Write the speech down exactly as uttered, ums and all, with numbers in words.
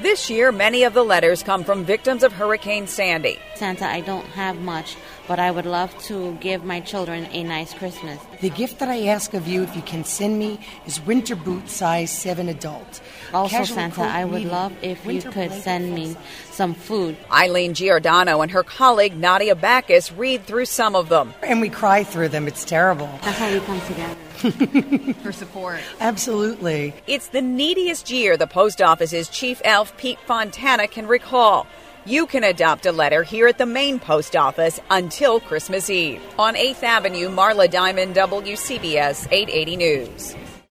This year, many of the letters come from victims of Hurricane Sandy. Santa, I don't have much, but I would love to give my children a nice Christmas. The gift that I ask of you, if you can send me, is winter boot size seven adult. Also, Casual Santa, coat I would medium, love if you winter could blanket send full me size. some food. Eileen Giordano and her colleague Nadia Backus read through some of them. And we cry through them. It's terrible. That's how we come together. For support. Absolutely. It's the neediest year the post office's chief elf, Pete Fontana, can recall. You can adopt a letter here at the main post office until Christmas Eve. On eighth Avenue, Marla Diamond, W C B S eight eighty News.